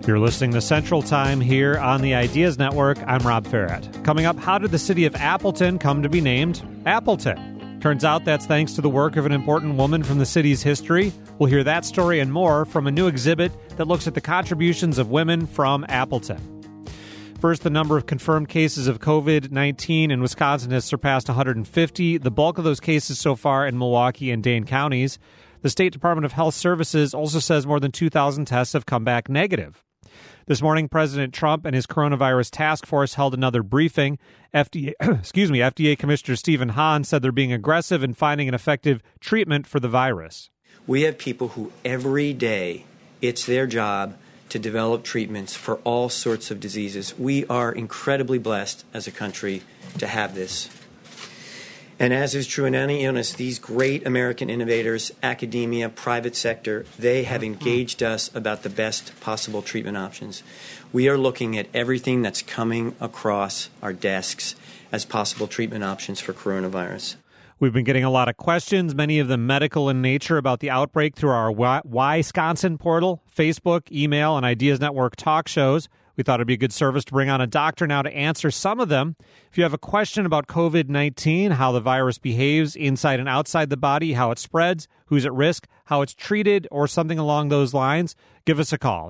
You're listening to Central Time here on the Ideas Network. I'm Rob Farrett. Coming up, how did the city of Appleton come to be named Appleton? Turns out that's thanks to the work of an important woman from the city's history. We'll hear that story and more from a new exhibit that looks at the contributions of women from Appleton. First, the number of confirmed cases of COVID-19 in Wisconsin has surpassed 150, the bulk of those cases so far in Milwaukee and Dane counties. The State Department of Health Services also says more than 2,000 tests have come back negative. This morning, President Trump and his coronavirus task force held another briefing. FDA Commissioner Stephen Hahn said they're being aggressive in finding an effective treatment for the virus. We have people who every day it's their job to develop treatments for all sorts of diseases. We are incredibly blessed as a country to have this. And as is true in any illness, these great American innovators, academia, private sector, they have engaged us about the best possible treatment options. We are looking at everything that's coming across our desks as possible treatment options for coronavirus. We've been getting a lot of questions, many of them medical in nature, about the outbreak through our Wisconsin portal, Facebook, email, and Ideas Network talk shows. We thought it'd be a good service to bring on a doctor now to answer some of them. If you have a question about COVID-19, how the virus behaves inside and outside the body, how it spreads, who's at risk, how it's treated, or something along those lines, give us a call.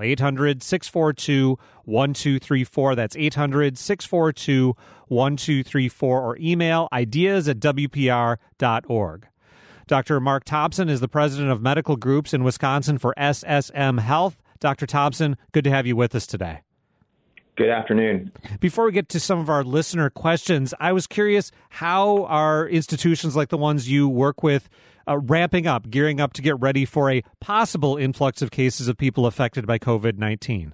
800-642-1234. That's 800-642-1234, or email ideas@wpr.org. Dr. Mark Thompson is the president of medical groups in Wisconsin for SSM Health. Dr. Thompson, good to have you with us today. Good afternoon. Before we get to some of our listener questions, I was curious, how are institutions like the ones you work with ramping up, gearing up to get ready for a possible influx of cases of people affected by COVID-19?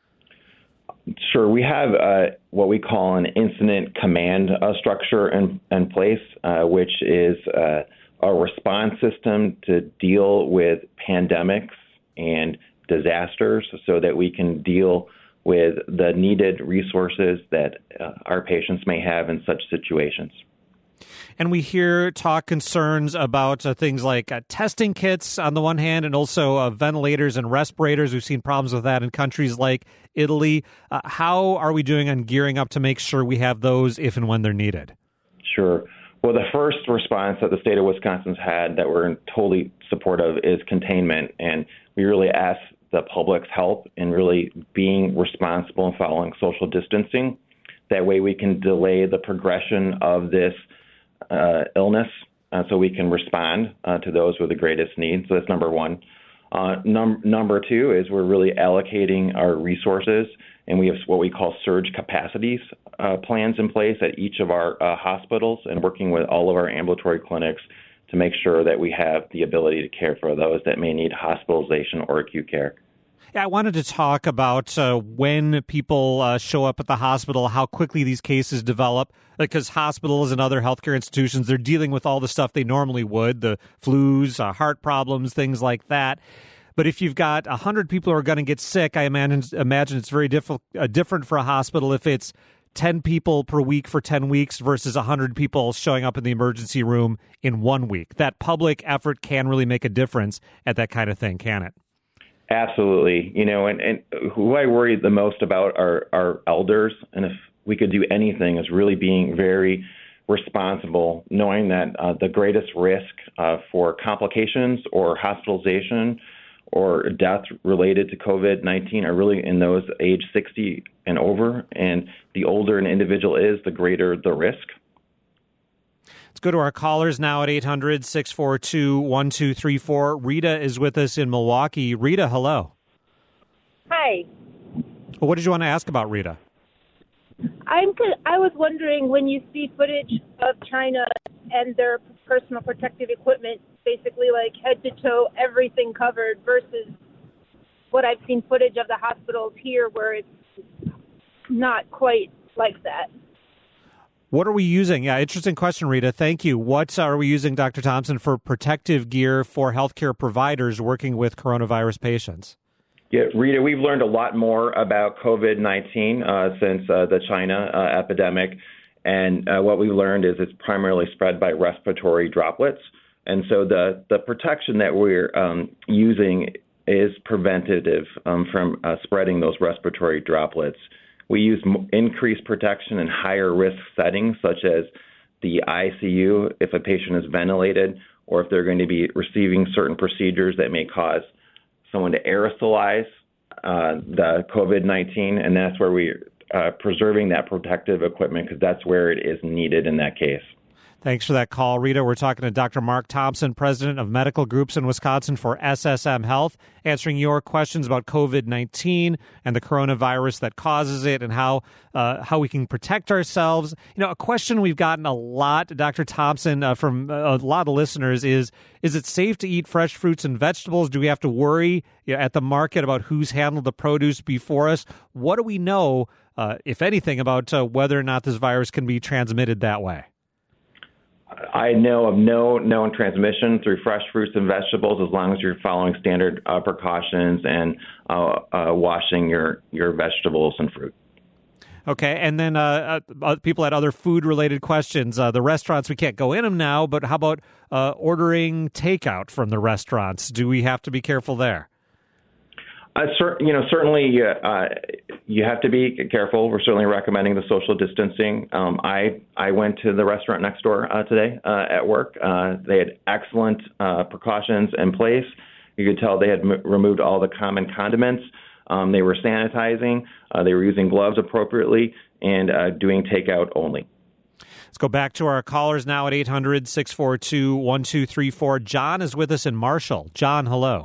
Sure. We have what we call an incident command structure in place, which is a response system to deal with pandemics and disasters so that we can deal with the needed resources that our patients may have in such situations. And we hear concerns about things like testing kits on the one hand, and also ventilators and respirators. We've seen problems with that in countries like Italy. How are we doing on gearing up to make sure we have those if and when they're needed? Sure. Well, the first response that the state of Wisconsin's had that we're totally supportive is containment. And we really ask the public's help in really being responsible and following social distancing. That way we can delay the progression of this illness so we can respond to those with the greatest need. So that's number one. Number two is we're really allocating our resources, and we have what we call surge capacities plans in place at each of our hospitals, and working with all of our ambulatory clinics to make sure that we have the ability to care for those that may need hospitalization or acute care. Yeah, I wanted to talk about when people show up at the hospital, how quickly these cases develop, because hospitals and other healthcare institutions, they're dealing with all the stuff they normally would, the flus, heart problems, things like that. But if you've got 100 people who are going to get sick, I imagine it's very different for a hospital if it's 10 people per week for 10 weeks versus 100 people showing up in the emergency room in 1 week. That public effort can really make a difference at that kind of thing, can it? Absolutely. And who I worry the most about are our elders. And if we could do anything is really being very responsible, knowing that the greatest risk for complications or hospitalization or death related to COVID-19 are really in those age 60 and over. And the older an individual is, the greater the risk. Let's go to our callers now at 800-642-1234. Rita is with us in Milwaukee. Rita, hello. Hi. Well, what did you want to ask about, Rita? I was wondering, when you see footage of China and their personal protective equipment, basically like head to toe, everything covered, versus what I've seen footage of the hospitals here where it's not quite like that. What are we using? Yeah, interesting question, Rita. Thank you. What are we using, Dr. Thompson, for protective gear for healthcare providers working with coronavirus patients? Yeah, Rita, we've learned a lot more about COVID-19 since the China epidemic. And what we learned is it's primarily spread by respiratory droplets. And so the protection that we're using is preventative from spreading those respiratory droplets. We use increased protection in higher risk settings, such as the ICU, if a patient is ventilated, or if they're going to be receiving certain procedures that may cause someone to aerosolize the COVID-19, and that's where we're preserving that protective equipment because that's where it is needed in that case. Thanks for that call, Rita. We're talking to Dr. Mark Thompson, president of medical groups in Wisconsin for SSM Health, answering your questions about COVID-19 and the coronavirus that causes it and how we can protect ourselves. A question we've gotten a lot, Dr. Thompson, from a lot of listeners is it safe to eat fresh fruits and vegetables? Do we have to worry at the market about who's handled the produce before us? What do we know, if anything, about whether or not this virus can be transmitted that way? I know of no known transmission through fresh fruits and vegetables as long as you're following standard precautions and washing your vegetables and fruit. Okay, and then people had other food-related questions. The restaurants, we can't go in them now, but how about ordering takeout from the restaurants? Do we have to be careful there? Certainly you have to be careful. We're certainly recommending the social distancing. I went to the restaurant next door today at work. They had excellent precautions in place. You could tell they had removed all the common condiments. They were sanitizing. They were using gloves appropriately and doing takeout only. Let's go back to our callers now at 800-642-1234. John is with us in Marshall. John, hello.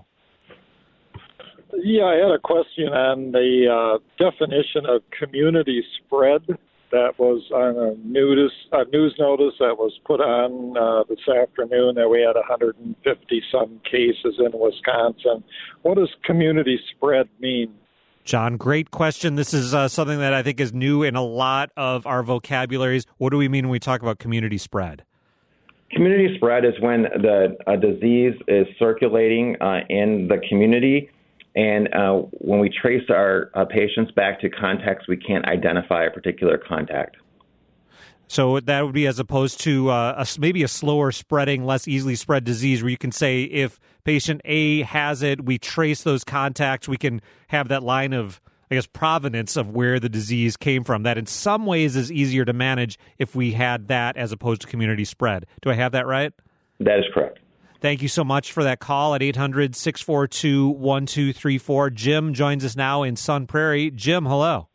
Yeah, I had a question on the definition of community spread that was on a news notice that was put on this afternoon that we had 150-some cases in Wisconsin. What does community spread mean? John, great question. This is something that I think is new in a lot of our vocabularies. What do we mean when we talk about community spread? Community spread is when the disease is circulating in the community. And when we trace our patients back to contacts, we can't identify a particular contact. So that would be as opposed to maybe a slower spreading, less easily spread disease where you can say if patient A has it, we trace those contacts, we can have that line of, provenance of where the disease came from. That in some ways is easier to manage if we had that as opposed to community spread. Do I have that right? That is correct. Thank you so much for that call at 800-642-1234. Jim joins us now in Sun Prairie. Jim, hello.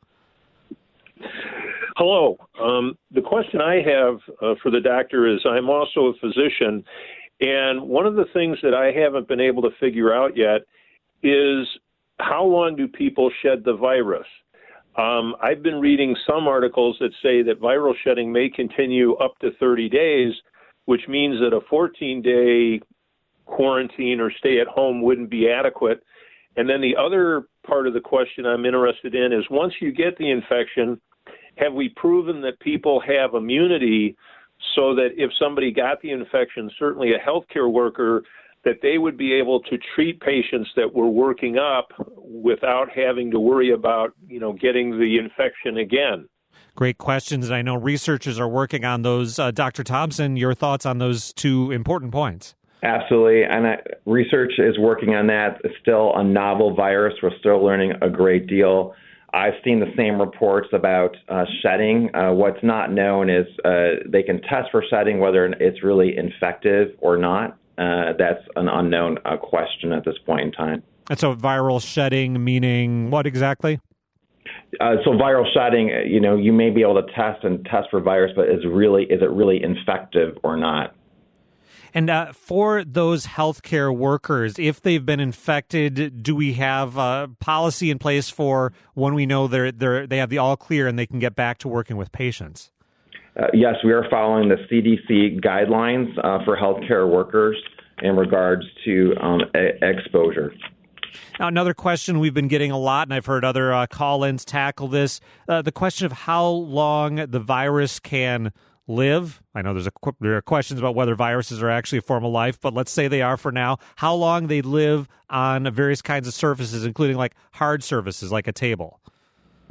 Hello. The question I have for the doctor is I'm also a physician, and one of the things that I haven't been able to figure out yet is how long do people shed the virus? I've been reading some articles that say that viral shedding may continue up to 30 days, which means that a 14-day quarantine or stay at home wouldn't be adequate. And then the other part of the question I'm interested in is once you get the infection, have we proven that people have immunity so that if somebody got the infection, certainly a healthcare worker, that they would be able to treat patients that were working up without having to worry about, getting the infection again? Great questions, and I know researchers are working on those. Dr. Thompson, your thoughts on those two important points? Absolutely, and research is working on that. It's still a novel virus. We're still learning a great deal. I've seen the same reports about shedding. What's not known is they can test for shedding, whether it's really infective or not. That's an unknown question at this point in time. And so viral shedding meaning what exactly? So viral shedding, you may be able to test for virus, but is it really infective or not? And for those healthcare workers, if they've been infected, do we have policy in place for when we know they have the all clear and they can get back to working with patients? Yes, we are following the CDC guidelines for healthcare workers in regards to exposure. Now, another question we've been getting a lot, and I've heard other call-ins tackle this, the question of how long the virus can live. I know there are questions about whether viruses are actually a form of life, but let's say they are for now. How long they live on various kinds of surfaces, including like hard surfaces, like a table.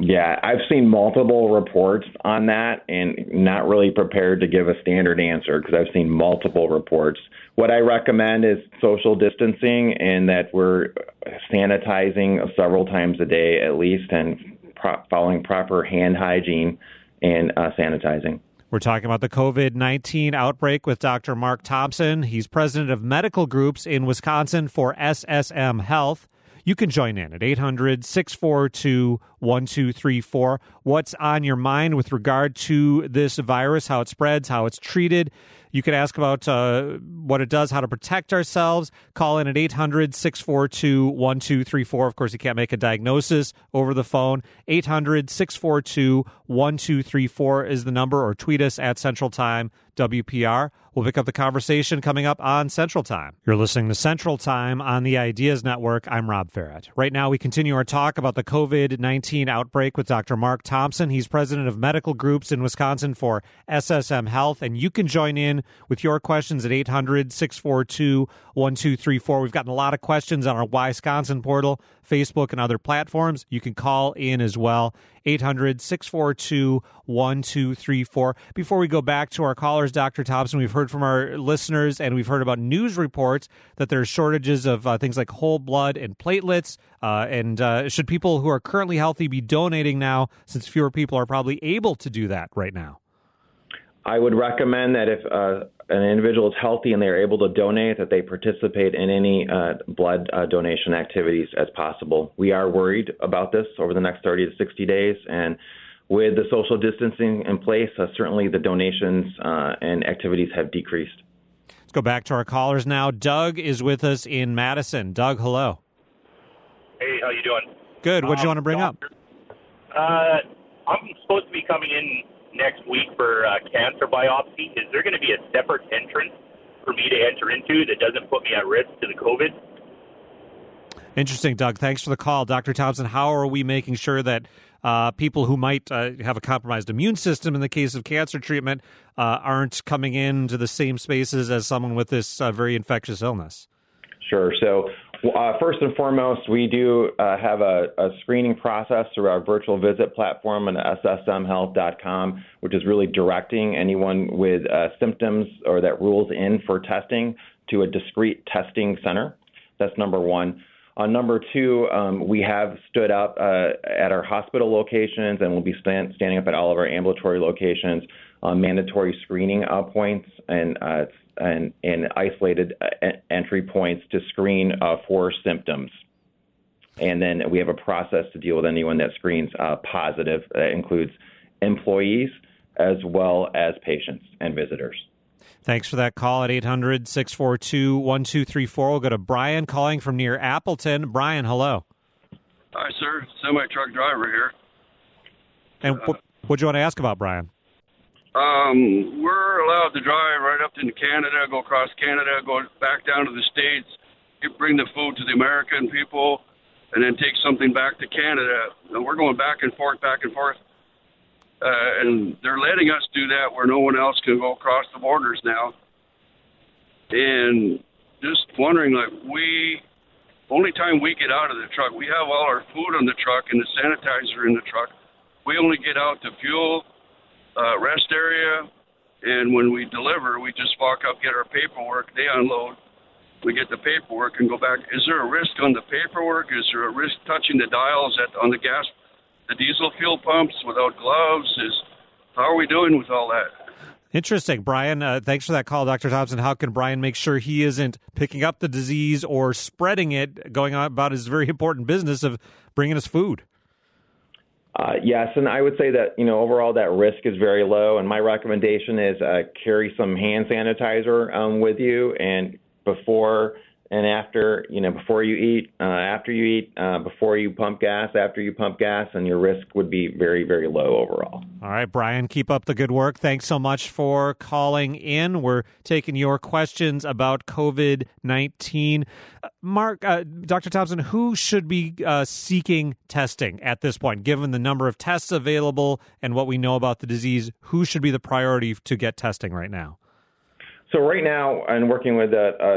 Yeah, I've seen multiple reports on that and not really prepared to give a standard answer because I've seen multiple reports. What I recommend is social distancing and that we're sanitizing several times a day at least and following proper hand hygiene and sanitizing. We're talking about the COVID-19 outbreak with Dr. Mark Thompson. He's president of medical groups in Wisconsin for SSM Health. You can join in at 800-642-1234. What's on your mind with regard to this virus, how it spreads, how it's treated? You can ask about what it does, how to protect ourselves. Call in at 800-642-1234. Of course, you can't make a diagnosis over the phone. 800-642-1234 is the number, or tweet us at Central Time WPR. We'll pick up the conversation coming up on Central Time. You're listening to Central Time on the Ideas Network. I'm Rob Ferret. Right now, we continue our talk about the COVID-19 outbreak with Dr. Mark Thompson. He's president of medical groups in Wisconsin for SSM Health, and you can join in with your questions at 800-642-1234. We've gotten a lot of questions on our Wisconsin portal, Facebook, and other platforms. You can call in as well. 800-642-1234. Before we go back to our callers, Dr. Thompson, we've heard from our listeners and we've heard about news reports that there are shortages of things like whole blood and platelets. And should people who are currently healthy be donating now, since fewer people are probably able to do that right now? I would recommend that if an individual is healthy and they're able to donate, that they participate in any blood donation activities as possible. We are worried about this over the next 30 to 60 days, and with the social distancing in place, certainly the donations and activities have decreased. Let's go back to our callers now. Doug is with us in Madison. Doug, hello. Hey, how you doing? Good. What do you want to bring up? I'm supposed to be coming in next week for cancer biopsy. Is there going to be a separate entrance for me to enter into that doesn't put me at risk to the COVID? Interesting, Doug. Thanks for the call. Dr. Thompson, how are we making sure that people who might have a compromised immune system in the case of cancer treatment aren't coming into the same spaces as someone with this very infectious illness? Sure. So first and foremost, we do have a screening process through our virtual visit platform on ssmhealth.com, which is really directing anyone with symptoms or that rules in for testing to a discrete testing center. That's number one. Number two, we have stood up at our hospital locations, and we'll be standing up at all of our ambulatory locations, mandatory screening points and isolated entry points to screen for symptoms. And then we have a process to deal with anyone that screens positive. That includes employees as well as patients and visitors. Thanks for that call at 800-642-1234. We'll go to Brian calling from near Appleton. Brian, hello. Hi, sir. Semi-truck driver here. And what do you want to ask about, Brian? We're allowed to drive right up into Canada, go across Canada, go back down to the States, bring the food to the American people, and then take something back to Canada. And we're going back and forth. And they're letting us do that where no one else can go across the borders now. And just wondering, only time we get out of the truck, we have all our food on the truck and the sanitizer in the truck. We only get out to fuel, rest area, and when we deliver, we just walk up, get our paperwork, they unload, we get the paperwork and go back. Is there a risk on the paperwork? Is there a risk touching the dials on the gas, the diesel fuel pumps without gloves? How are we doing with all that? Interesting. Brian, thanks for that call, Dr. Thompson. How can Brian make sure he isn't picking up the disease or spreading it, going on about his very important business of bringing us food? Yes, and I would say that, overall that risk is very low, and my recommendation is carry some hand sanitizer with you, and before and after, before you eat, after you eat, before you pump gas, after you pump gas, and your risk would be very, very low overall. All right, Brian, keep up the good work. Thanks so much for calling in. We're taking your questions about COVID-19. Mark, Dr. Thompson, who should be seeking testing at this point, given the number of tests available and what we know about the disease? Who should be the priority to get testing right now? So right now, and working with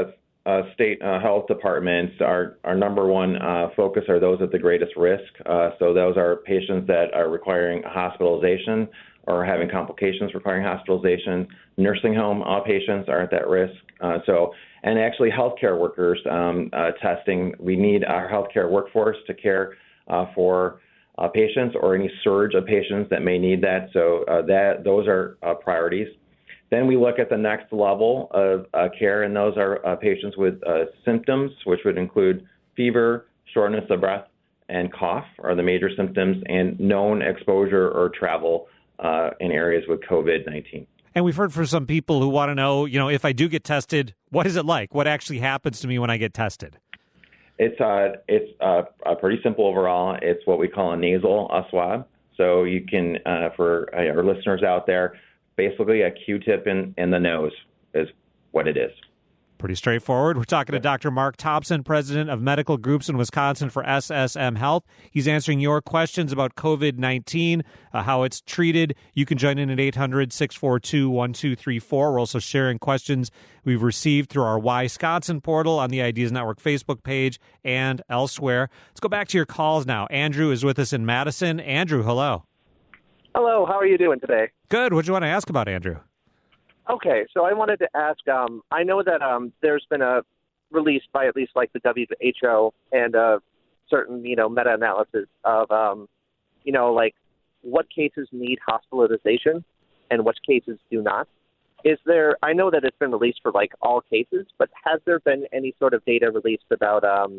state health departments, our number one focus are those at the greatest risk. So those are patients that are requiring hospitalization or having complications requiring hospitalization. Nursing home patients are at that risk. And actually healthcare workers testing. We need our healthcare workforce to care for patients or any surge of patients that may need that. So those are priorities. Then we look at the next level of care, and those are patients with symptoms, which would include fever, shortness of breath, and cough are the major symptoms, and known exposure or travel in areas with COVID-19. And we've heard from some people who want to know, if I do get tested, what is it like? What actually happens to me when I get tested? It's pretty simple overall. It's what we call a nasal swab. So you can, for our listeners out there, basically a Q-tip in the nose is what it is. Pretty straightforward. We're talking to Dr. Mark Thompson, president of Medical Groups in Wisconsin for SSM Health. He's answering your questions about COVID-19, how it's treated. You can join in at 800-642-1234. We're also sharing questions we've received through our Wisconsin portal on the Ideas Network Facebook page and elsewhere. Let's go back to your calls now. Andrew is with us in Madison. Andrew, hello. Hello. How are you doing today? Good. What do you want to ask about, Andrew? Okay, so I wanted to ask, I know that there's been a release by at least like the WHO and certain, meta-analysis of, like what cases need hospitalization and which cases do not. I know that it's been released for like all cases, but has there been any sort of data released about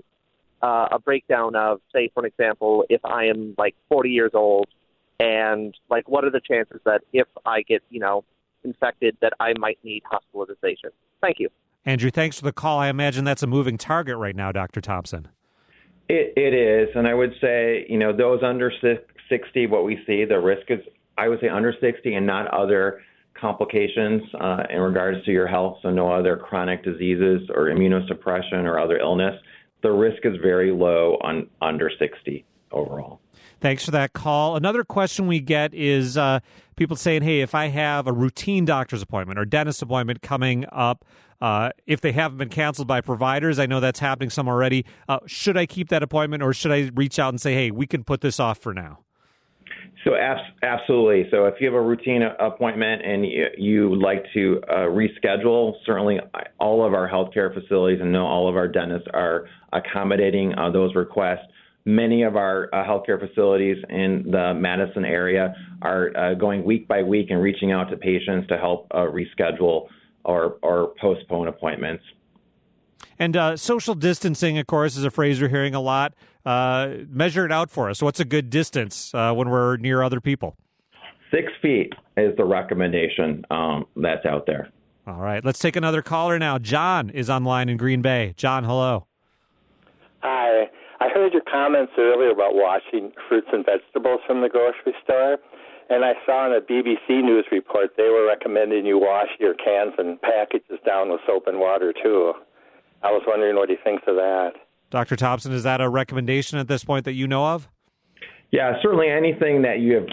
a breakdown of, say, for example, if I am like 40 years old and like what are the chances that if I get, infected that I might need hospitalization? Thank you. Andrew, thanks for the call. I imagine that's a moving target right now, Dr. Thompson. It is, and I would say, those under 60, what we see, the risk is, I would say, under 60 and not other complications in regards to your health, so no other chronic diseases or immunosuppression or other illness. The risk is very low on under 60 overall. Thanks for that call. Another question we get is people saying, hey, if I have a routine doctor's appointment or dentist appointment coming up, if they haven't been canceled by providers, I know that's happening some already, should I keep that appointment or should I reach out and say, hey, we can put this off for now? So absolutely. So if you have a routine appointment and you would like to reschedule, certainly all of our healthcare facilities and all of our dentists are accommodating those requests. Many of our healthcare facilities in the Madison area are going week by week and reaching out to patients to help reschedule or postpone appointments. And social distancing, of course, is a phrase we're hearing a lot. Measure it out for us. What's a good distance when we're near other people? 6 feet is the recommendation that's out there. All right. Let's take another caller now. John is online in Green Bay. John, hello. Hi. I heard your comments earlier about washing fruits and vegetables from the grocery store, and I saw in a BBC News report they were recommending you wash your cans and packages down with soap and water, too. I was wondering what he thinks of that. Dr. Thompson, is that a recommendation at this point that you know of? Yeah, certainly anything that you've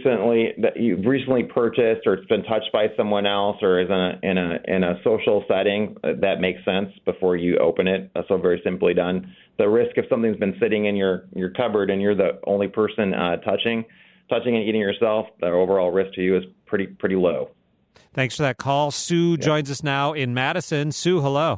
recently purchased or it's been touched by someone else or is in a social setting, that makes sense before you open it. So very simply done. The risk if something's been sitting in your cupboard and you're the only person touching and eating yourself, the overall risk to you is pretty low. Thanks for that call. Sue joins us now in Madison. Sue, hello.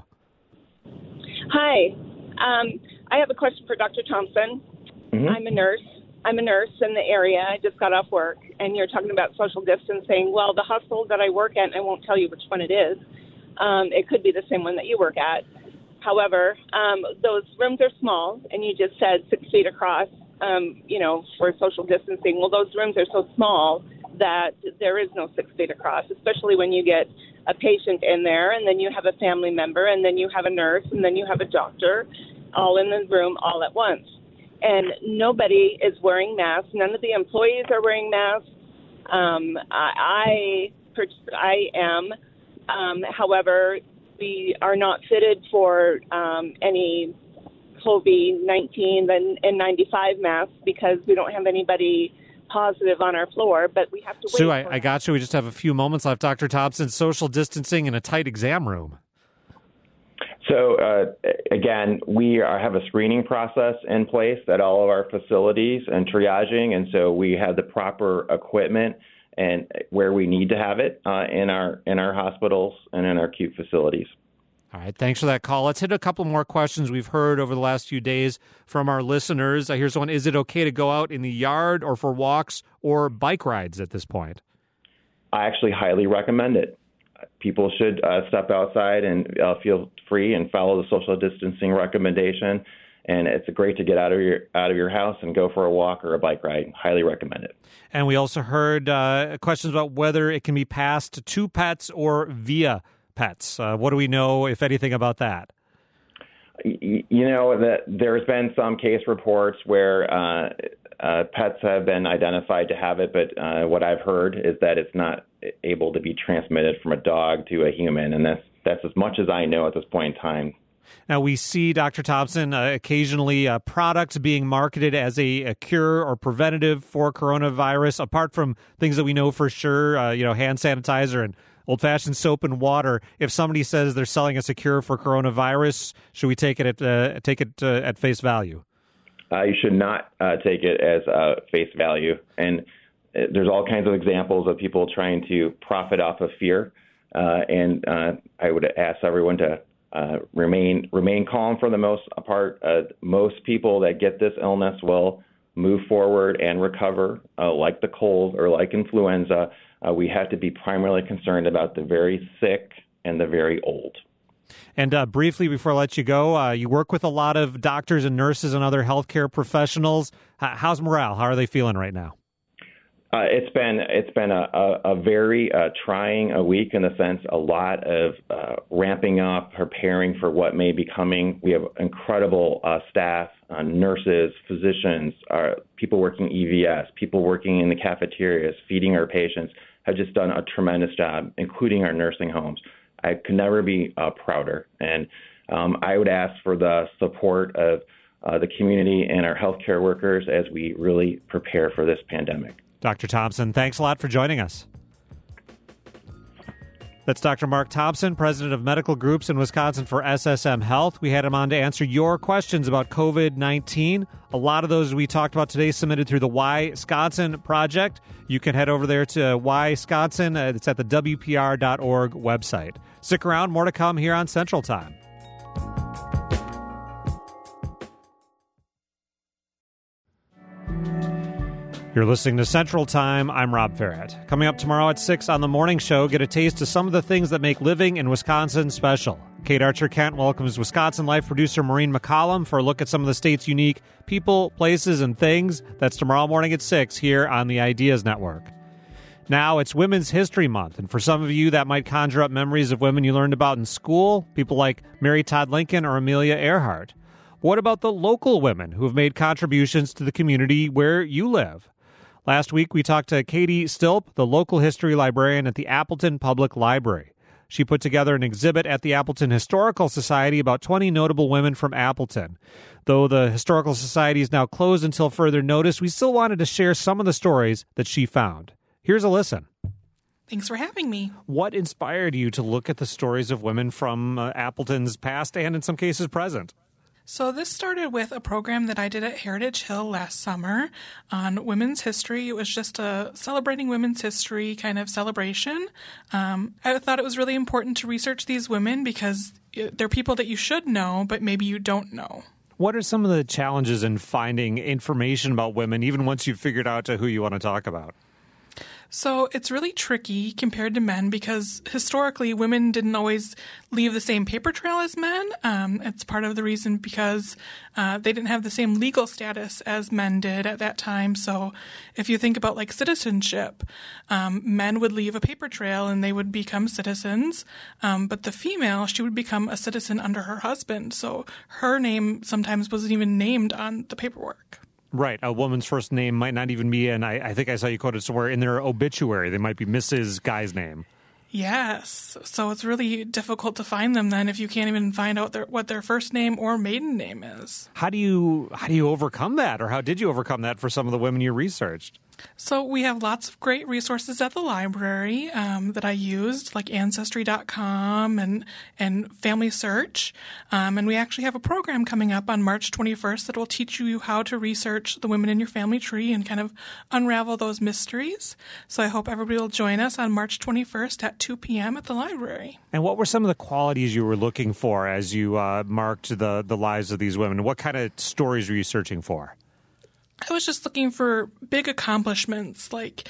Hi. I have a question for Dr. Thompson. Mm-hmm. I'm a nurse in the area. I just got off work, and you're talking about social distancing. Well, the hospital that I work at, and I won't tell you which one it is, it could be the same one that you work at. However, those rooms are small, and you just said 6 feet across, for social distancing. Well, those rooms are so small that there is no 6 feet across, especially when you get a patient in there, and then you have a family member, and then you have a nurse, and then you have a doctor, all in the room all at once. And nobody is wearing masks. None of the employees are wearing masks. I am. However, we are not fitted for any COVID-19 and 95 masks because we don't have anybody positive on our floor, but we have to wait. Sue, I got you. We just have a few moments left. Dr. Thompson, social distancing in a tight exam room. So, again, we have a screening process in place at all of our facilities and triaging, and so we have the proper equipment and where we need to have it in our hospitals and in our acute facilities. All right, thanks for that call. Let's hit a couple more questions we've heard over the last few days from our listeners. Here's one. Is it okay to go out in the yard or for walks or bike rides at this point? I actually highly recommend it. People should step outside and feel free and follow the social distancing recommendation. And it's great to get out of your house and go for a walk or a bike ride. Highly recommend it. And we also heard questions about whether it can be passed to pets or via pets. What do we know, if anything, about that? You know, that there's been some case reports where pets have been identified to have it, but what I've heard is that it's not able to be transmitted from a dog to a human, and that's as much as I know at this point in time. Now, we see, Dr. Thompson, occasionally products being marketed as a cure or preventative for coronavirus, apart from things that we know for sure, hand sanitizer and old-fashioned soap and water. If somebody says they're selling us a cure for coronavirus, should we take it at face value? You should not take it as face value. And there's all kinds of examples of people trying to profit off of fear. And I would ask everyone to remain calm for the most part. Most people that get this illness will move forward and recover, like the cold or like influenza. We have to be primarily concerned about the very sick and the very old. And briefly, before I let you go, you work with a lot of doctors and nurses and other healthcare professionals. How's morale? How are they feeling right now? It's been a very trying a week, in the sense a lot of ramping up, preparing for what may be coming. We have incredible staff, nurses, physicians, people working EVS, people working in the cafeterias, feeding our patients, have just done a tremendous job, including our nursing homes. I could never be prouder. And I would ask for the support of the community and our healthcare workers as we really prepare for this pandemic. Dr. Thompson, thanks a lot for joining us. That's Dr. Mark Thompson, president of medical groups in Wisconsin for SSM Health. We had him on to answer your questions about COVID-19. A lot of those we talked about today submitted through the Wisconsin Project. You can head over there to Wisconsin. It's at the WPR.org website. Stick around. More to come here on Central Time. You're listening to Central Time. I'm Rob Ferret. Coming up tomorrow at 6 on The Morning Show, get a taste of some of the things that make living in Wisconsin special. Kate Archer-Kent welcomes Wisconsin Life producer Maureen McCollum for a look at some of the state's unique people, places, and things. That's tomorrow morning at 6 here on the Ideas Network. Now, it's Women's History Month, and for some of you, that might conjure up memories of women you learned about in school, people like Mary Todd Lincoln or Amelia Earhart. What about the local women who have made contributions to the community where you live? Last week, we talked to Katie Stilp, the local history librarian at the Appleton Public Library. She put together an exhibit at the Appleton Historical Society about 20 notable women from Appleton. Though the Historical Society is now closed until further notice, we still wanted to share some of the stories that she found. Here's a listen. Thanks for having me. What inspired you to look at the stories of women from Appleton's past and, in some cases, present? So this started with a program that I did at Heritage Hill last summer on women's history. It was just a celebrating women's history kind of celebration. I thought it was really important to research these women because they're people that you should know, but maybe you don't know. What are some of the challenges in finding information about women, even once you've figured out who you want to talk about? So it's really tricky compared to men because historically women didn't always leave the same paper trail as men. It's part of the reason because they didn't have the same legal status as men did at that time. So if you think about like citizenship, men would leave a paper trail and they would become citizens. But the female, she would become a citizen under her husband. So her name sometimes wasn't even named on the paperwork. Right. A woman's first name might not even be, and I think I saw you quoted somewhere, in their obituary. They might be Mrs. Guy's name. Yes. So it's really difficult to find them then if you can't even find out what their first name or maiden name is. How do you overcome that, or how did you overcome that for some of the women you researched? So we have lots of great resources at the library that I used, like Ancestry.com and Family Search. And we actually have a program coming up on March 21st that will teach you how to research the women in your family tree and kind of unravel those mysteries. So I hope everybody will join us on March 21st at 2 p.m. at the library. And what were some of the qualities you were looking for as you marked the lives of these women? What kind of stories were you searching for? I was just looking for big accomplishments, like,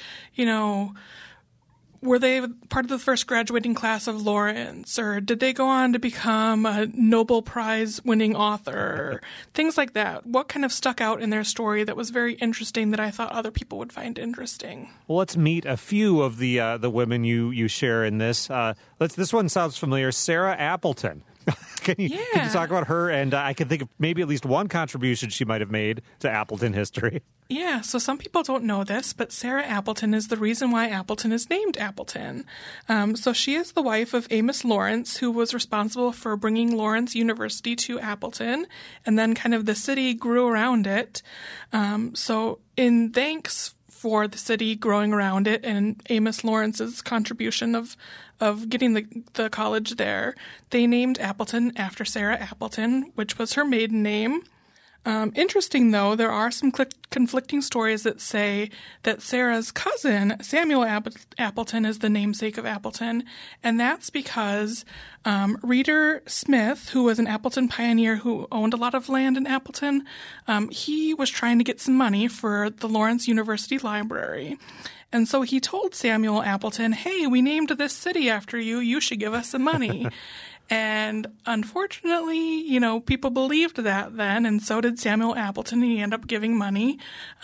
were they part of the first graduating class of Lawrence, or did they go on to become a Nobel Prize winning author? Things like that. What kind of stuck out in their story that was very interesting that I thought other people would find interesting? Well, let's meet a few of the women you share in this. This one sounds familiar. Sarah Appleton. Can you talk about her? And I can think of maybe at least one contribution she might have made to Appleton history. Yeah, so some people don't know this, but Sarah Appleton is the reason why Appleton is named Appleton. So she is the wife of Amos Lawrence, who was responsible for bringing Lawrence University to Appleton, and then kind of the city grew around it. So in thanks for the city growing around it and Amos Lawrence's contribution of getting the college there, they named Appleton after Sarah Appleton, which was her maiden name. Interesting, though, there are some conflicting stories that say that Sarah's cousin, Samuel Appleton, is the namesake of Appleton, and that's because Reeder Smith, who was an Appleton pioneer who owned a lot of land in Appleton, he was trying to get some money for the Lawrence University Library. And so he told Samuel Appleton, hey, we named this city after you. You should give us some money. And unfortunately, people believed that then, and so did Samuel Appleton. He ended up giving money.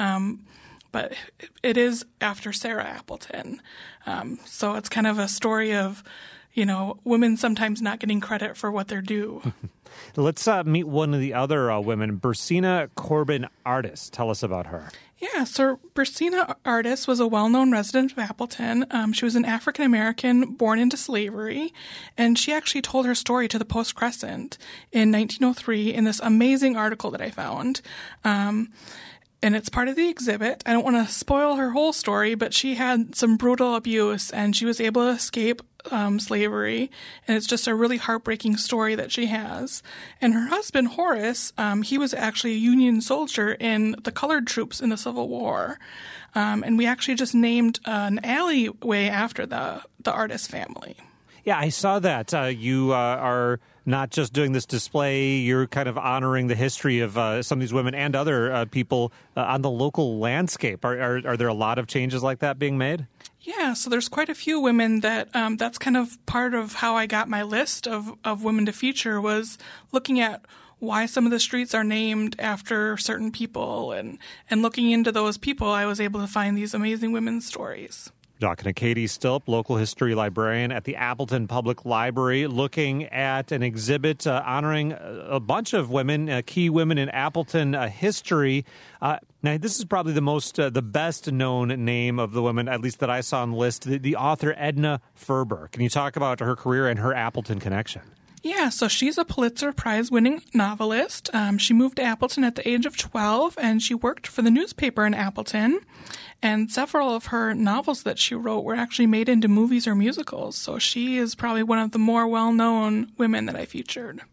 But it is after Sarah Appleton. So it's kind of a story of, women sometimes not getting credit for what they're due. Let's meet one of the other women, Bursina Corbin Artis. Tell us about her. Yeah, so Bursina Artis was a well-known resident of Appleton. She was an African-American born into slavery, and she actually told her story to the Post-Crescent in 1903 in this amazing article that I found. And it's part of the exhibit. I don't want to spoil her whole story, but she had some brutal abuse, and she was able to escape slavery. And it's just a really heartbreaking story that she has. And her husband, Horace, he was actually a Union soldier in the colored troops in the Civil War. And we actually just named an alleyway after the Artis family. Yeah, I saw that. You are not just doing this display, you're kind of honoring the history of some of these women and other people on the local landscape. Are there a lot of changes like that being made? Yeah, so there's quite a few women that that's kind of part of how I got my list of women to feature, was looking at why some of the streets are named after certain people, and looking into those people, I was able to find these amazing women's stories. Talking to Katie Stilp, local history librarian at the Appleton Public Library, looking at an exhibit honoring a bunch of women, key women in Appleton history. Now, this is probably the best known name of the women, at least that I saw on the list, the author Edna Ferber. Can you talk about her career and her Appleton connection? Yeah, so she's a Pulitzer Prize-winning novelist. She moved to Appleton at the age of 12, and she worked for the newspaper in Appleton. And several of her novels that she wrote were actually made into movies or musicals. So she is probably one of the more well-known women that I featured.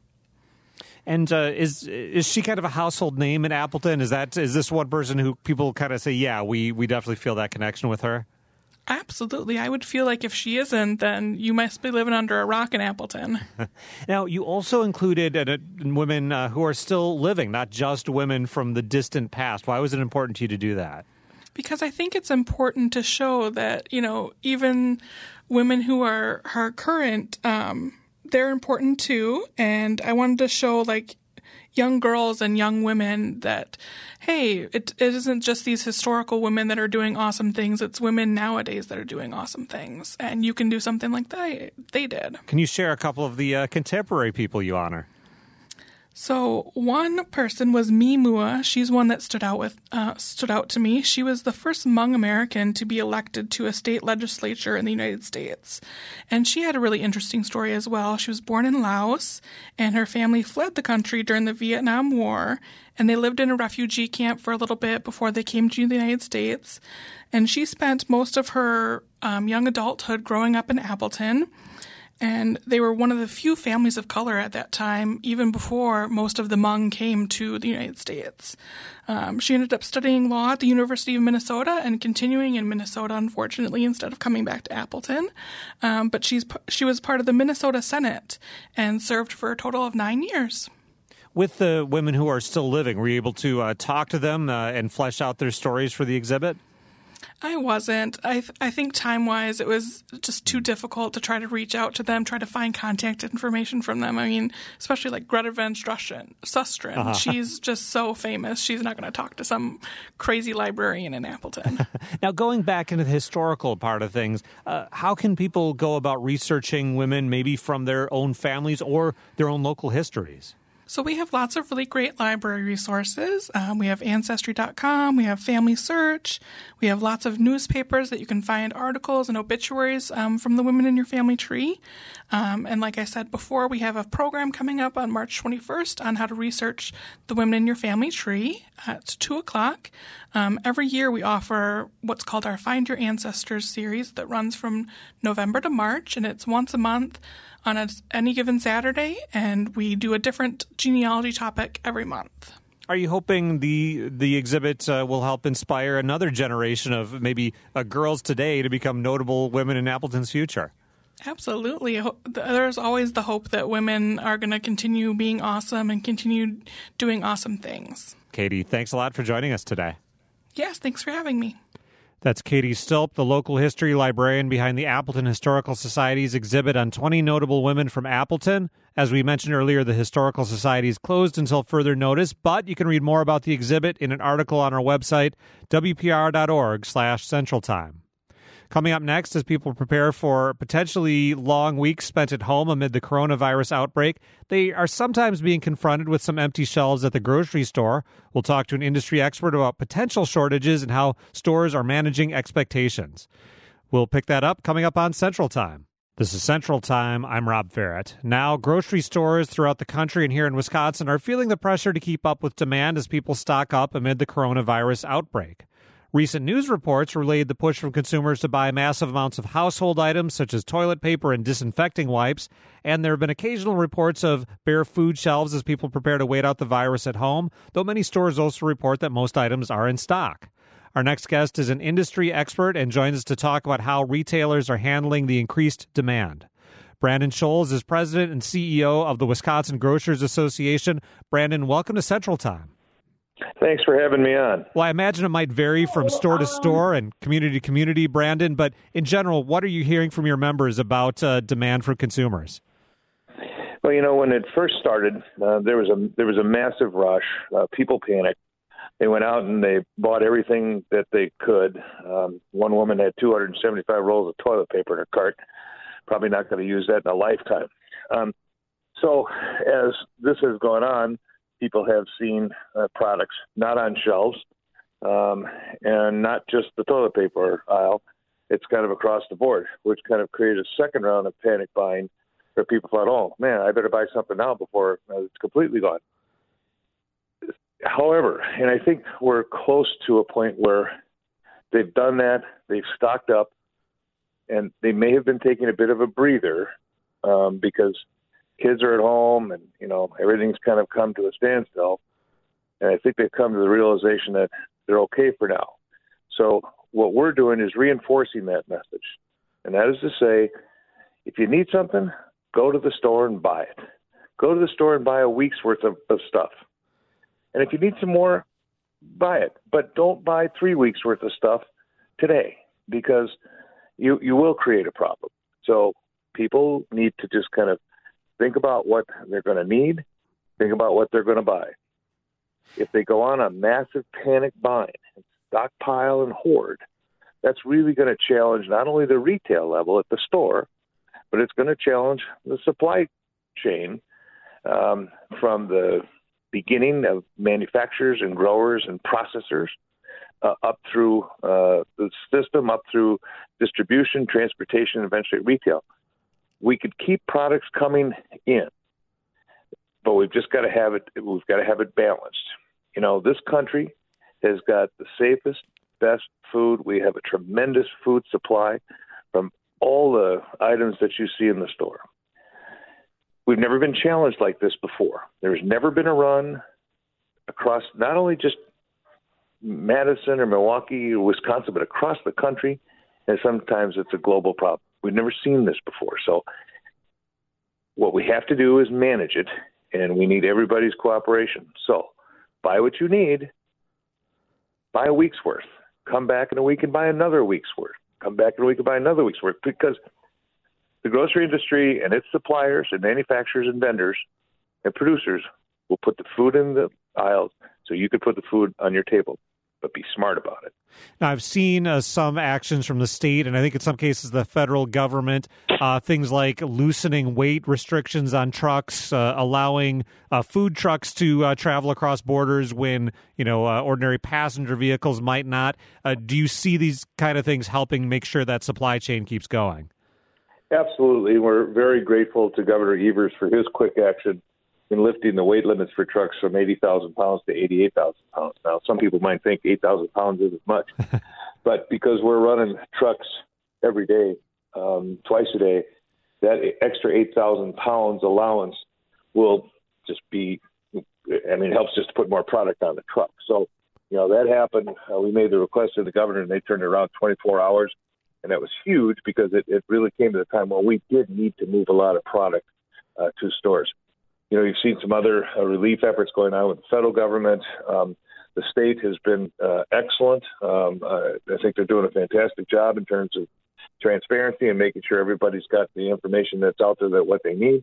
And is she kind of a household name in Appleton? Is this one person who people kind of say, yeah, we definitely feel that connection with her? Absolutely. I would feel like if she isn't, then you must be living under a rock in Appleton. Now, you also included women who are still living, not just women from the distant past. Why was it important to you to do that? Because I think it's important to show that, even women who are current, they're important too. And I wanted to show, young girls and young women that, hey, it isn't just these historical women that are doing awesome things. It's women nowadays that are doing awesome things. And you can do something like they did. Can you share a couple of the contemporary people you honor? So one person was Mi Mua. She's one that stood out to me. She was the first Hmong American to be elected to a state legislature in the United States. And she had a really interesting story as well. She was born in Laos, and her family fled the country during the Vietnam War, and they lived in a refugee camp for a little bit before they came to the United States. And she spent most of her young adulthood growing up in Appleton. And they were one of the few families of color at that time, even before most of the Hmong came to the United States. She ended up studying law at the University of Minnesota and continuing in Minnesota, unfortunately, instead of coming back to Appleton. But she was part of the Minnesota Senate and served for a total of 9 years. With the women who are still living, were you able to talk to them and flesh out their stories for the exhibit? I wasn't. I think time-wise, it was just too difficult to try to reach out to them, try to find contact information from them. I mean, especially like Greta Van Susteren. Uh-huh. She's just so famous. She's not going to talk to some crazy librarian in Appleton. Now, going back into the historical part of things, how can people go about researching women maybe from their own families or their own local histories? So we have lots of really great library resources. We have Ancestry.com, we have Family Search, we have lots of newspapers that you can find articles and obituaries from the women in your family tree. And like I said before, we have a program coming up on March 21st on how to research the women in your family tree at 2 o'clock. Every year we offer what's called our Find Your Ancestors series that runs from November to March, and it's once a month on any given Saturday, and we do a different genealogy topic every month. Are you hoping the exhibit will help inspire another generation of maybe girls today to become notable women in Appleton's future? Absolutely. There's always the hope that women are going to continue being awesome and continue doing awesome things. Katie, thanks a lot for joining us today. Yes, thanks for having me. That's Katie Stilp, the local history librarian behind the Appleton Historical Society's exhibit on 20 notable women from Appleton. As we mentioned earlier, the Historical Society is closed until further notice, but you can read more about the exhibit in an article on our website, wpr.org/centraltime. Coming up next, as people prepare for potentially long weeks spent at home amid the coronavirus outbreak, they are sometimes being confronted with some empty shelves at the grocery store. We'll talk to an industry expert about potential shortages and how stores are managing expectations. We'll pick that up coming up on Central Time. This is Central Time. I'm Rob Ferrett. Now, grocery stores throughout the country and here in Wisconsin are feeling the pressure to keep up with demand as people stock up amid the coronavirus outbreak. Recent news reports relayed the push from consumers to buy massive amounts of household items such as toilet paper and disinfecting wipes, and there have been occasional reports of bare food shelves as people prepare to wait out the virus at home, though many stores also report that most items are in stock. Our next guest is an industry expert and joins us to talk about how retailers are handling the increased demand. Brandon Scholes is president and CEO of the Wisconsin Grocers Association. Brandon, welcome to Central Time. Thanks for having me on. Well, I imagine it might vary from store to store and community to community, Brandon, but in general, what are you hearing from your members about demand from consumers? Well, you know, when it first started, there was a massive rush. People panicked. They went out and they bought everything that they could. One woman had 275 rolls of toilet paper in her cart. Probably not going to use that in a lifetime. So as this has gone on, people have seen products not on shelves, and not just the toilet paper aisle. It's kind of across the board, which kind of created a second round of panic buying where people thought, oh, man, I better buy something now before it's completely gone. However, and I think we're close to a point where they've done that, they've stocked up, and they may have been taking a bit of a breather because kids are at home and, you know, everything's kind of come to a standstill. And I think they've come to the realization that they're okay for now. So what we're doing is reinforcing that message. And that is to say, if you need something, go to the store and buy it. Go to the store and buy a week's worth of stuff. And if you need some more, buy it. But don't buy 3 weeks worth of stuff today, because you will create a problem. So people need to just kind of think about what they're going to need, think about what they're going to buy. If they go on a massive panic buying, stockpile and hoard, that's really going to challenge not only the retail level at the store, but it's going to challenge the supply chain from the beginning of manufacturers and growers and processors up through the system, up through distribution, transportation, and eventually retail. We could keep products coming in, but we've just got to have it. We've got to have it balanced. You know, this country has got the safest, best food. We have a tremendous food supply from all the items that you see in the store. We've never been challenged like this before. There's never been a run across not only just Madison or Milwaukee or Wisconsin, but across the country, and sometimes it's a global problem. We've never seen this before. So what we have to do is manage it, and we need everybody's cooperation. So buy what you need, buy a week's worth, come back in a week and buy another week's worth, come back in a week and buy another week's worth, because the grocery industry and its suppliers and manufacturers and vendors and producers will put the food in the aisles so you can put the food on your table, but be smart about it. Now, I've seen some actions from the state, and I think in some cases the federal government, things like loosening weight restrictions on trucks, allowing food trucks to travel across borders when, ordinary passenger vehicles might not. Do you see these kind of things helping make sure that supply chain keeps going? Absolutely. We're very grateful to Governor Evers for his quick action in lifting the weight limits for trucks from 80,000 pounds to 88,000 pounds. Now, some people might think 8,000 pounds isn't much, but because we're running trucks every day, twice a day, that extra 8,000 pounds allowance will just be, helps just to put more product on the truck. So, that happened. We made the request to the governor, and they turned it around 24 hours. And that was huge because it really came to the time when we did need to move a lot of product to stores. You've seen some other relief efforts going on with the federal government. The state has been excellent. I think they're doing a fantastic job in terms of transparency and making sure everybody's got the information that's out there, that what they need.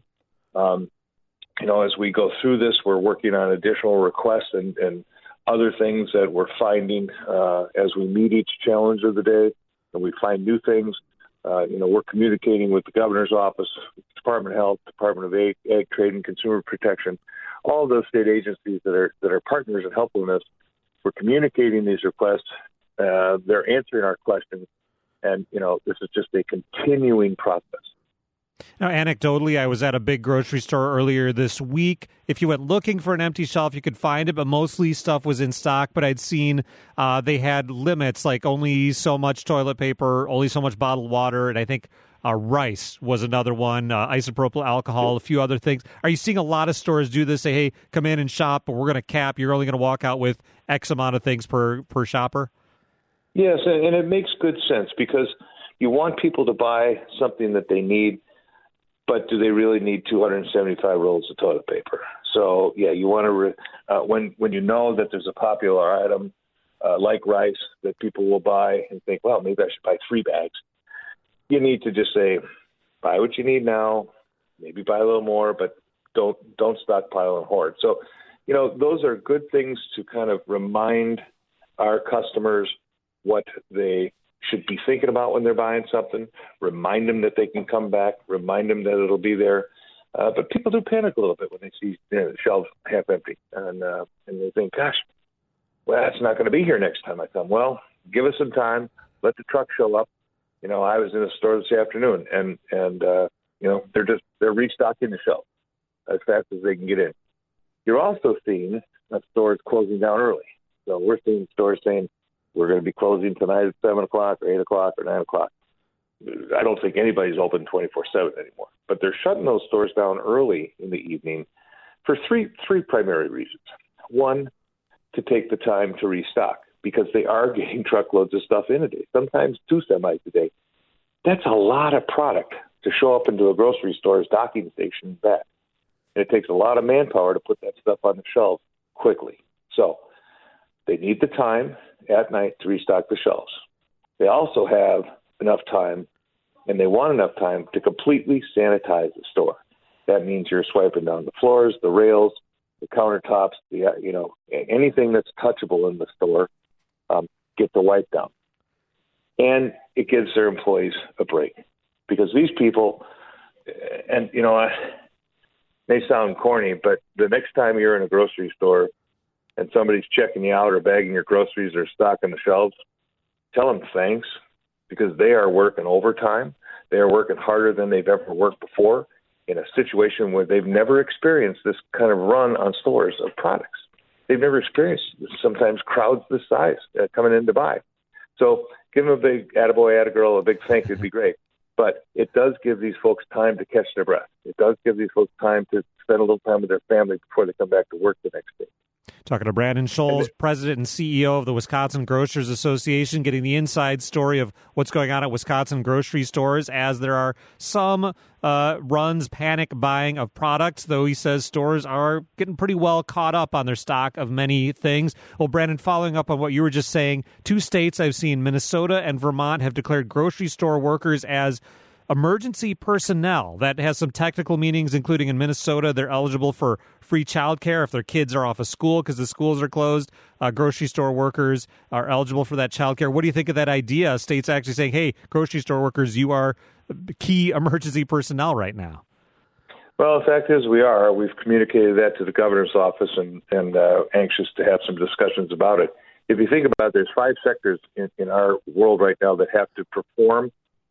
As we go through this, we're working on additional requests and other things that we're finding as we meet each challenge of the day. And we find new things. We're communicating with the governor's office, Department of Health, Department of Ag, Trade, and Consumer Protection, all those state agencies that are partners in helping us. We're communicating these requests. They're answering our questions, and this is just a continuing process. Now, anecdotally, I was at a big grocery store earlier this week. If you went looking for an empty shelf, you could find it, but mostly stuff was in stock. But I'd seen they had limits, like only so much toilet paper, only so much bottled water, and I think rice was another one, isopropyl alcohol, a few other things. Are you seeing a lot of stores do this, say, hey, come in and shop, but we're going to cap, you're only going to walk out with X amount of things per shopper? Yes, and it makes good sense because you want people to buy something that they need, but do they really need 275 rolls of toilet paper? So, yeah, you want to when you know that there's a popular item like rice that people will buy and think, well, maybe I should buy 3 bags. You need to just say, buy what you need now, maybe buy a little more, but don't stockpile and hoard. So, those are good things to kind of remind our customers what they should be thinking about when they're buying something, remind them that they can come back, remind them that it'll be there. But people do panic a little bit when they see the shelves half empty, and they think, gosh, well, that's not going to be here next time I come. Well, give us some time, let the truck show up. I was in a store this afternoon, and they're restocking the shelf as fast as they can get in. You're also seeing stores closing down early. So we're seeing stores saying, we're going to be closing tonight at 7 o'clock or 8 o'clock or 9 o'clock. I don't think anybody's open 24/7 anymore. But they're shutting those stores down early in the evening for three primary reasons. One, to take the time to restock because they are getting truckloads of stuff in a day, sometimes 2 semis a day. That's a lot of product to show up into a grocery store's docking station and back. And it takes a lot of manpower to put that stuff on the shelves quickly. So they need the time at night to restock the shelves. They also have enough time, and they want enough time to completely sanitize the store. That means you're swiping down the floors, the rails, the countertops, anything that's touchable in the store, get the wipe down. And it gives their employees a break because these people, and may sound corny, but the next time you're in a grocery store and somebody's checking you out or bagging your groceries or stocking the shelves, tell them thanks, because they are working overtime. They are working harder than they've ever worked before in a situation where they've never experienced this kind of run on stores of products. They've never experienced sometimes crowds this size coming in to buy. So give them a big attaboy, attagirl, a big thank you would be great. But it does give these folks time to catch their breath. It does give these folks time to spend a little time with their family before they come back to work the next day. Talking to Brandon Scholes, President and CEO of the Wisconsin Grocers Association, getting the inside story of what's going on at Wisconsin grocery stores as there are some panic buying of products, though he says stores are getting pretty well caught up on their stock of many things. Well, Brandon, following up on what you were just saying, 2 states I've seen, Minnesota and Vermont, have declared grocery store workers as emergency personnel. That has some technical meanings, including in Minnesota, they're eligible for free childcare if their kids are off of school because the schools are closed. Grocery store workers are eligible for that childcare. What do you think of that idea? States actually saying, hey, grocery store workers, you are key emergency personnel right now. Well, the fact is we are. We've communicated that to the governor's office and anxious to have some discussions about it. If you think about it, there's 5 sectors in our world right now that have to perform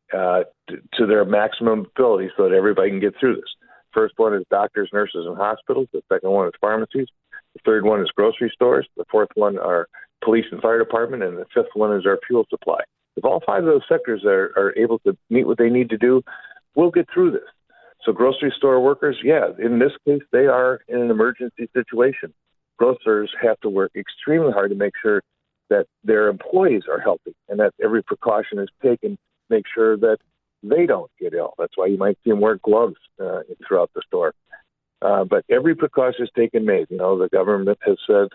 to their maximum ability so that everybody can get through this. First one is doctors, nurses, and hospitals. The second one is pharmacies. The third one is grocery stores. The fourth one are police and fire department. And the fifth one is our fuel supply. If all 5 of those sectors are able to meet what they need to do, we'll get through this. So grocery store workers, yeah, in this case, they are in an emergency situation. Grocers have to work extremely hard to make sure that their employees are healthy and that every precaution is taken make sure that they don't get ill. That's why you might see them wear gloves throughout the store. But every precaution is taken made. You know, the government has said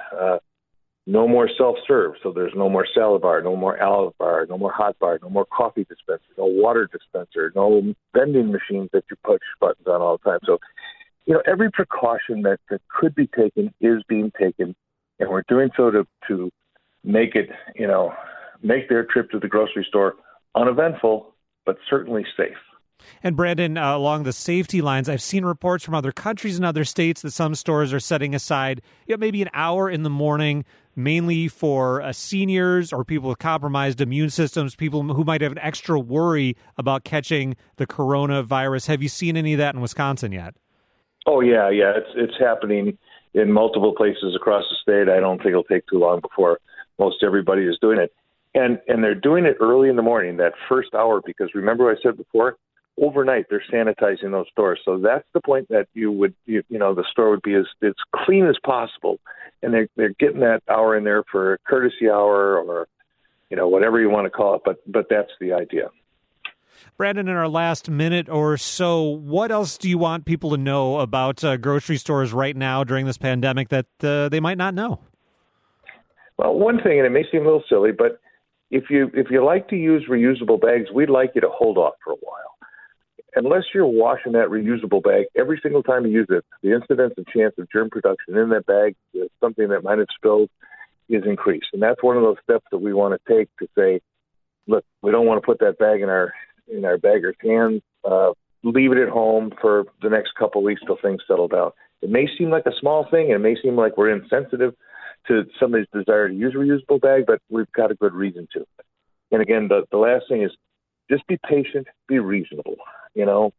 no more self-serve, so there's no more salad bar, no more olive bar, no more hot bar, no more coffee dispenser, no water dispenser, no vending machines that you push buttons on all the time. So, you know, every precaution that could be taken is being taken, and we're doing so to make it, you know, make their trip to the grocery store uneventful, but certainly safe. And Brandon, along the safety lines, I've seen reports from other countries and other states that some stores are setting aside maybe an hour in the morning, mainly for seniors or people with compromised immune systems, people who might have an extra worry about catching the coronavirus. Have you seen any of that in Wisconsin yet? Oh, yeah. It's happening in multiple places across the state. I don't think it'll take too long before most everybody is doing it. And they're doing it early in the morning, that first hour, because remember what I said before, overnight they're sanitizing those stores. So that's the point that the store would be as clean as possible. And they're getting that hour in there for a courtesy hour or, you know, whatever you want to call it. But that's the idea. Brandon, in our last minute or so, what else do you want people to know about grocery stores right now during this pandemic that they might not know? Well, one thing, and it may seem a little silly, but if you like to use reusable bags, we'd like you to hold off for a while. Unless you're washing that reusable bag every single time you use it, the incidence and chance of germ production in that bag, something that might have spilled, is increased. And that's one of those steps that we want to take to say, look, we don't want to put that bag in our bagger's hands. Leave it at home for the next couple of weeks till things settle down. It may seem like a small thing, and it may seem like we're insensitive to somebody's desire to use a reusable bag, but we've got a good reason to. And again, the last thing is just be patient, be reasonable. You know,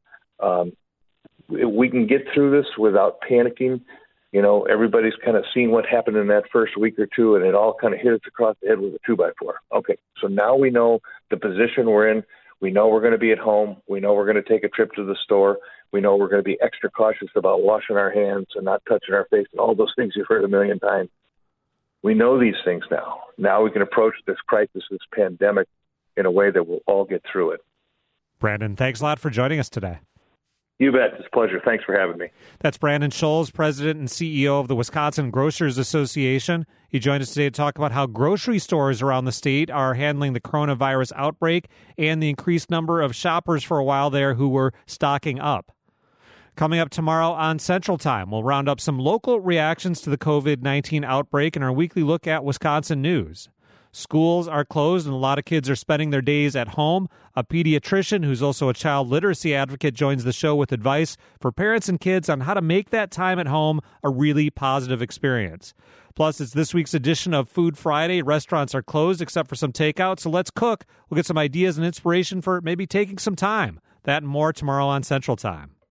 we can get through this without panicking. You know, everybody's kind of seen what happened in that first week or two, and it all kind of hit us across the head with a 2x4. Okay, so now we know the position we're in. We know we're going to be at home. We know we're going to take a trip to the store. We know we're going to be extra cautious about washing our hands and not touching our face and all those things you've heard a million times. We know these things now. Now we can approach this crisis, this pandemic, in a way that we'll all get through it. Brandon, thanks a lot for joining us today. You bet. It's a pleasure. Thanks for having me. That's Brandon Scholes, President and CEO of the Wisconsin Grocers Association. He joined us today to talk about how grocery stores around the state are handling the coronavirus outbreak and the increased number of shoppers for a while there who were stocking up. Coming up tomorrow on Central Time, we'll round up some local reactions to the COVID-19 outbreak in our weekly look at Wisconsin news. Schools are closed and a lot of kids are spending their days at home. A pediatrician who's also a child literacy advocate joins the show with advice for parents and kids on how to make that time at home a really positive experience. Plus, it's this week's edition of Food Friday. Restaurants are closed except for some takeout, so let's cook. We'll get some ideas and inspiration for maybe taking some time. That and more tomorrow on Central Time.